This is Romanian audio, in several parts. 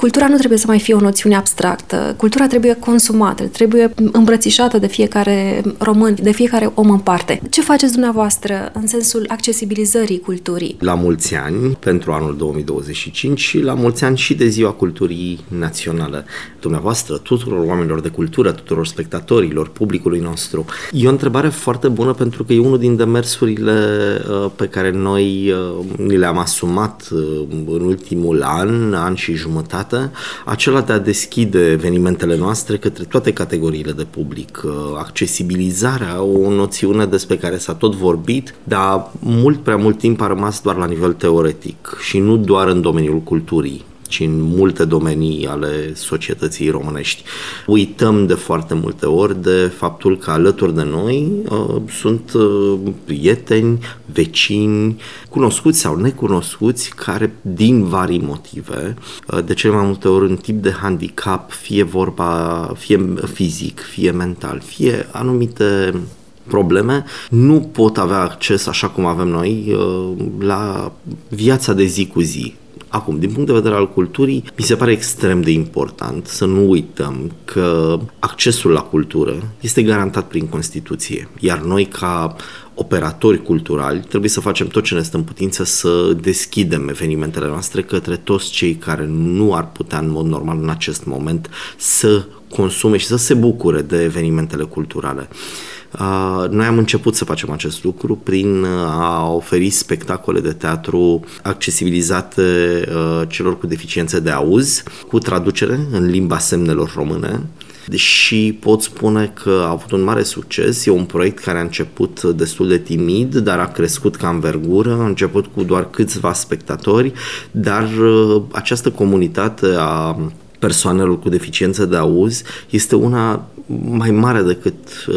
cultura nu trebuie să mai fie o noțiune abstractă. Cultura trebuie consumată, trebuie îmbrățișată de fiecare român, de fiecare om în parte. Ce faceți dumneavoastră în sensul accesibilizării culturii? La mulți ani pentru anul 2025 și la mulți ani și de Ziua Culturii Naționale. Dumneavoastră, tuturor oamenilor de cultură, tuturor spectatorilor, publicului nostru. E o întrebare foarte bună pentru că e unul din demersurile pe care noi ni le-am asumat în ultimul an și jumătate, acela de a deschide evenimentele noastre către toate categoriile de public. Accesibilizarea, o noțiune despre care s-a tot vorbit, dar mult prea mult timp a rămas doar la nivel teoretic și nu doar în domeniul culturii, ci în multe domenii ale societății românești. Uităm de foarte multe ori de faptul că alături de noi sunt prieteni, vecini, cunoscuți sau necunoscuți, care din vari motive, de cele mai multe ori un tip de handicap, fie fizic, fie mental, fie anumite probleme, nu pot avea acces, așa cum avem noi, la viața de zi cu zi. Acum, din punct de vedere al culturii, mi se pare extrem de important să nu uităm că accesul la cultură este garantat prin Constituție, iar noi, ca operatori culturali, trebuie să facem tot ce ne stă în putință să deschidem evenimentele noastre către toți cei care nu ar putea în mod normal în acest moment să consume și să se bucure de evenimentele culturale. Noi am început să facem acest lucru prin a oferi spectacole de teatru accesibilizate celor cu deficiențe de auz, cu traducere în limba semnelor române. Și pot spune că a avut un mare succes. E un proiect care a început destul de timid, dar a crescut ca învergură, a început cu doar câțiva spectatori, dar această comunitate a persoanelor cu deficiență de auz este una mai mare decât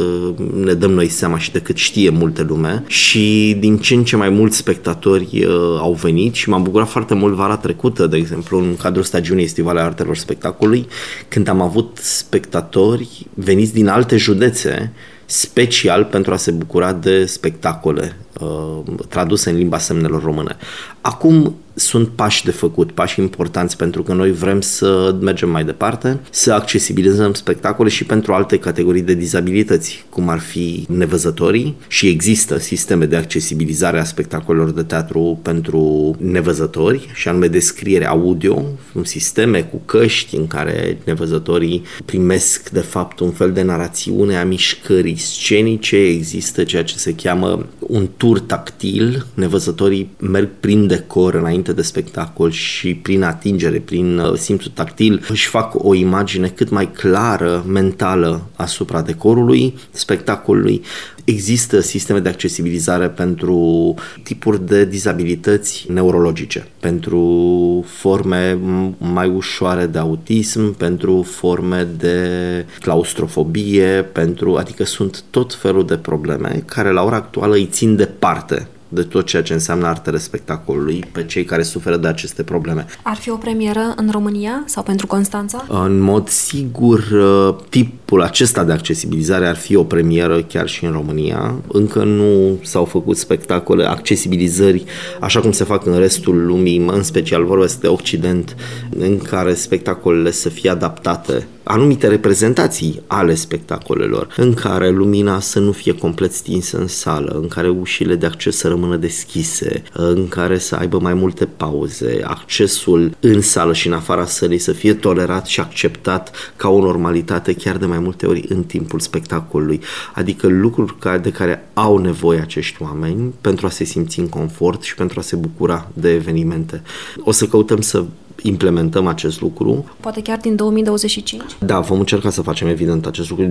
ne dăm noi seama și decât știe multe lume, și din ce în ce mai mulți spectatori au venit și m-am bucurat foarte mult vara trecută, de exemplu, în cadrul stagiunii estivale a artelor spectacolului, când am avut spectatori veniți din alte județe special pentru a se bucura de spectacole traduse în limba semnelor române. Acum sunt pași de făcut, pași importanți, pentru că noi vrem să mergem mai departe, să accesibilizăm spectacole și pentru alte categorii de dizabilități, cum ar fi nevăzătorii, și există sisteme de accesibilizare a spectacolelor de teatru pentru nevăzători, și anume descriere audio, sisteme cu căști în care nevăzătorii primesc de fapt un fel de narațiune a mișcării scenice. Există ceea ce se cheamă un tur tactil, nevăzătorii merg prin decor înainte de spectacol și prin atingere, prin simțul tactil, își fac o imagine cât mai clară, mentală, asupra decorului, spectacolului. Există sisteme de accesibilizare pentru tipuri de dizabilități neurologice, pentru forme mai ușoare de autism, pentru forme de claustrofobie, adică sunt tot felul de probleme care la ora actuală îi țin departe de tot ceea ce înseamnă artele spectacolului pe cei care suferă de aceste probleme. Ar fi o premieră în România sau pentru Constanța? În mod sigur, tipul acesta de accesibilizare ar fi o premieră chiar și în România. Încă nu s-au făcut spectacole, accesibilizări, așa cum se fac în restul lumii, în special vorbesc de Occident, în care spectacolele să fie adaptate, anumite reprezentații ale spectacolelor, în care lumina să nu fie complet stinsă în sală, în care ușile de acces să rămână deschise, în care să aibă mai multe pauze, accesul în sală și în afara sălii să fie tolerat și acceptat ca o normalitate chiar de mai multe ori în timpul spectacolului. Adică lucruri de care au nevoie acești oameni pentru a se simți în confort și pentru a se bucura de evenimente. O să căutăm să implementăm acest lucru. Poate chiar din 2025? Da, vom încerca să facem evident acest lucru din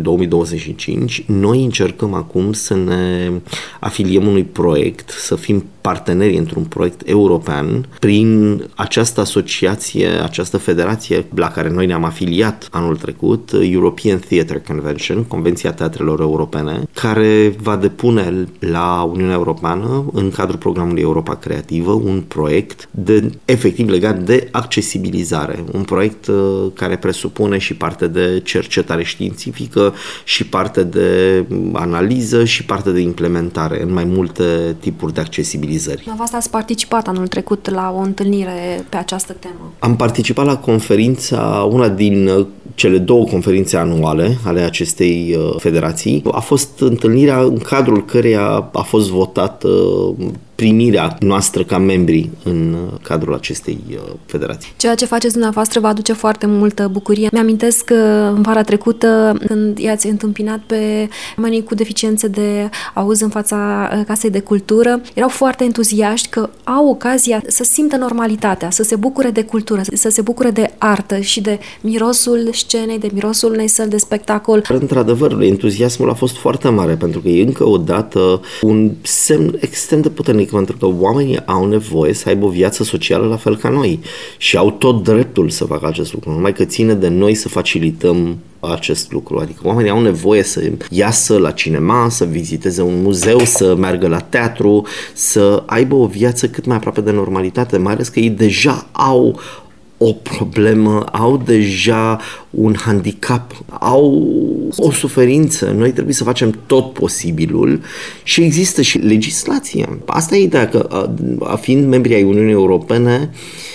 2025. Noi încercăm acum să ne afiliem unui proiect, să fim parteneri într-un proiect european prin această asociație, această federație la care noi ne-am afiliat anul trecut, European Theatre Convention, Convenția Teatrelor Europene, care va depune la Uniunea Europeană, în cadrul programului Europa Creativă, un proiect efectiv legat de accesibilizare. Un proiect care presupune și parte de cercetare științifică, și parte de analiză, și parte de implementare în mai multe tipuri de accesibilizare. realizări. Dumneavoastră ați participat anul trecut la o întâlnire pe această temă. Am participat la conferința, una din cele 2 conferințe anuale ale acestei federații. A fost întâlnirea în cadrul căreia a fost votată primirea noastră ca membri în cadrul acestei federații. Ceea ce faceți dumneavoastră vă aduce foarte multă bucurie. Mi-amintesc că în vara trecută, când i-ați întâmpinat pe oamenii cu deficiențe de auz în fața Casei de Cultură, erau foarte entuziaști că au ocazia să simtă normalitatea, să se bucure de cultură, să se bucure de artă și de mirosul scenei, de mirosul unei săli de spectacol. Într-adevăr, entuziasmul a fost foarte mare, pentru că e încă o dată un semn extrem de puternic, pentru că oamenii au nevoie să aibă o viață socială la fel ca noi și au tot dreptul să facă acest lucru, numai că ține de noi să facilităm acest lucru. Adică oamenii au nevoie să iasă la cinema, să viziteze un muzeu, să meargă la teatru, să aibă o viață cât mai aproape de normalitate, mai ales că ei deja au o problemă, au deja un handicap, au o suferință. Noi trebuie să facem tot posibilul și există și legislație. Asta e ideea, că fiind membri ai Uniunii Europene,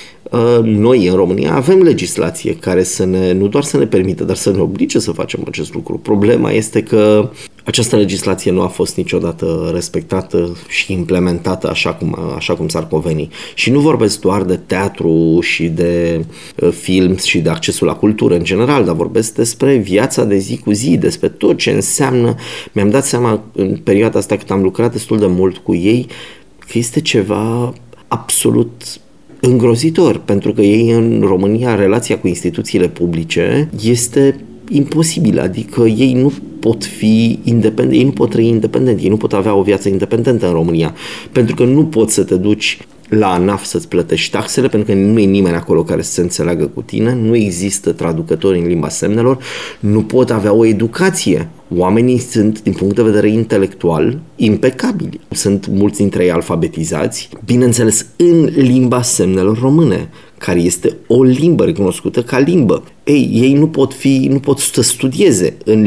noi în România avem legislație care nu doar să ne permită, dar să ne oblige să facem acest lucru. Problema este că această legislație nu a fost niciodată respectată și implementată așa cum s-ar conveni. Și nu vorbesc doar de teatru și de film și de accesul la cultură în general, dar vorbesc despre viața de zi cu zi, despre tot ce înseamnă. Mi-am dat seama în perioada asta, când am lucrat destul de mult cu ei, că este ceva absolut îngrozitor, pentru că ei în România, relația cu instituțiile publice este imposibilă, adică ei nu pot fi independenți, ei nu pot trăi independent, ei nu pot avea o viață independentă în România, pentru că nu poți să te duci la ANAF să-ți plătești taxele, pentru că nu e nimeni acolo care să se înțeleagă cu tine, nu există traducători în limba semnelor, nu pot avea o educație. Oamenii sunt, din punct de vedere intelectual, impecabili. Sunt mulți dintre ei alfabetizați, bineînțeles, în limba semnelor române, care este o limbă recunoscută ca limbă. Ei nu pot să studieze în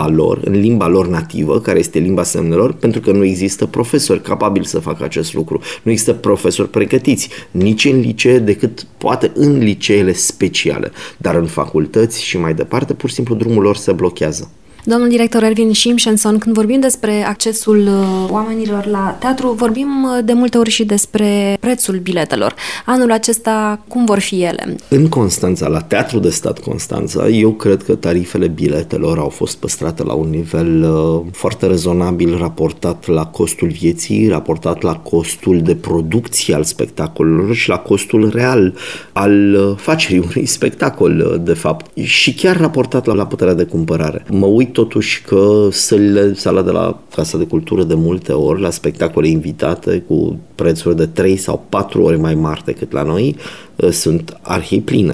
limba lor nativă, care este limba semnelor, pentru că nu există profesori capabili să facă acest lucru. Nu există profesori pregătiți, nici în licee, decât poate în liceele speciale. Dar în facultăți și mai departe, pur și simplu drumul lor se blochează. Domnul director Ervin Simpsonson, când vorbim despre accesul oamenilor la teatru, vorbim de multe ori și despre prețul biletelor. Anul acesta, cum vor fi ele? În Constanța, la Teatrul de Stat Constanța, eu cred că tarifele biletelor au fost păstrate la un nivel foarte rezonabil, raportat la costul vieții, raportat la costul de producție al spectacolelor și la costul real al facerii unui spectacol, de fapt. Și chiar raportat la puterea de cumpărare. Mă uit totuși că sala de la Casa de Cultură de multe ori, la spectacole invitate cu prețuri de 3 sau 4 ori mai mari decât la noi, sunt arhipline.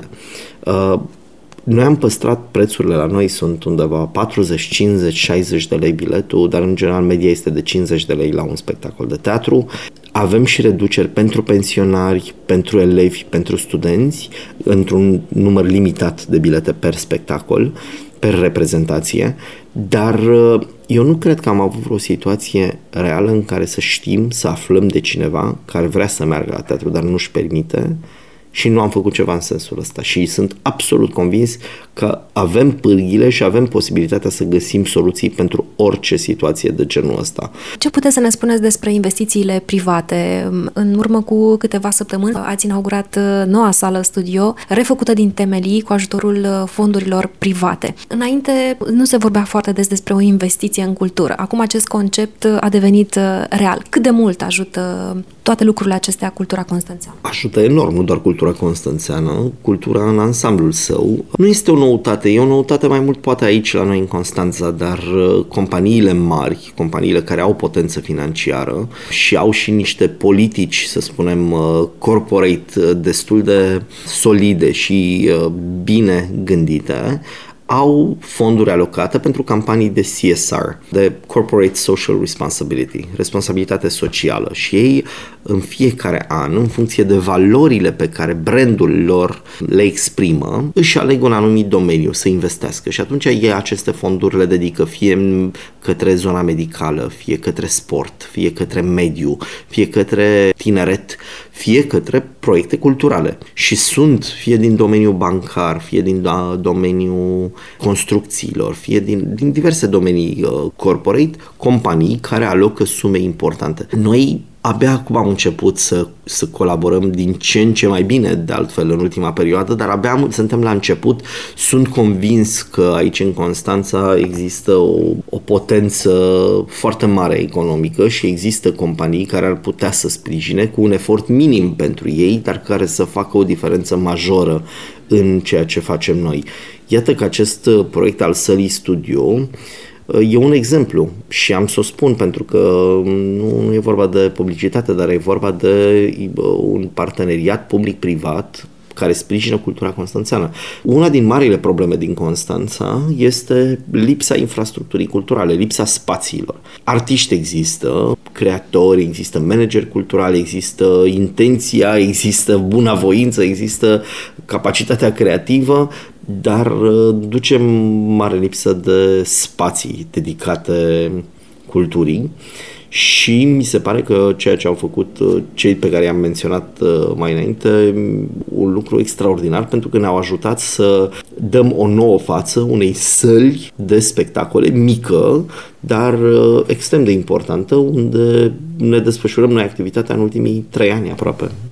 Noi am păstrat prețurile la noi, sunt undeva 40, 50, 60 de lei biletul, dar în general media este de 50 de lei la un spectacol de teatru. Avem și reduceri pentru pensionari, pentru elevi, pentru studenți, într-un număr limitat de bilete per spectacol, per reprezentație, dar eu nu cred că am avut o situație reală în care să știm, să aflăm de cineva care vrea să meargă la teatru, dar nu-și permite, și nu am făcut ceva în sensul ăsta. Și sunt absolut convins că avem pârghile și avem posibilitatea să găsim soluții pentru orice situație de genul ăsta. Ce puteți să ne spuneți despre investițiile private? În urmă cu câteva săptămâni ați inaugurat noua sală studio, refăcută din temelii cu ajutorul fondurilor private. Înainte nu se vorbea foarte des despre o investiție în cultură. Acum acest concept a devenit real. Cât de mult ajută toate lucrurile acestea cultura constanțeană? Ajută enorm, nu doar cultura constanțeană, cultura în ansamblul său. Nu este o noutate, e o noutate mai mult poate aici la noi în Constanța, dar companiile mari, companiile care au potență financiară și au și niște politici, să spunem, corporate destul de solide și bine gândite, au fonduri alocate pentru campanii de CSR, de Corporate Social Responsibility, responsabilitate socială, și ei în fiecare an, în funcție de valorile pe care brandul lor le exprimă, își aleg un anumit domeniu să investească și atunci ei aceste fonduri le dedică fie către zona medicală, fie către sport, fie către mediu, fie către tineret, fie către proiecte culturale și sunt fie din domeniul bancar, fie din domeniul construcțiilor, fie din diverse domenii corporate, companii care alocă sume importante. Noi abia acum am început să colaborăm din ce în ce mai bine, de altfel, în ultima perioadă, dar abia suntem la început. Sunt convins că aici, în Constanța, există o potență foarte mare economică și există companii care ar putea să sprijine cu un efort minim pentru ei, dar care să facă o diferență majoră în ceea ce facem noi. Iată că acest proiect al Sălii Studio e un exemplu și am să o spun pentru că nu e vorba de publicitate, dar e vorba de un parteneriat public-privat care sprijină cultura constanțeană. Una din marile probleme din Constanța este lipsa infrastructurii culturale, lipsa spațiilor. Artiști există, creatori, există manageri culturali, există intenția, există bunavoință, există capacitatea creativă, dar ducem mare lipsă de spații dedicate culturii și mi se pare că ceea ce au făcut cei pe care i-am menționat mai înainte, un lucru extraordinar, pentru că ne-au ajutat să dăm o nouă față unei săli de spectacole mică, dar extrem de importantă, unde ne desfășurăm noi activitatea în ultimii 3 ani aproape.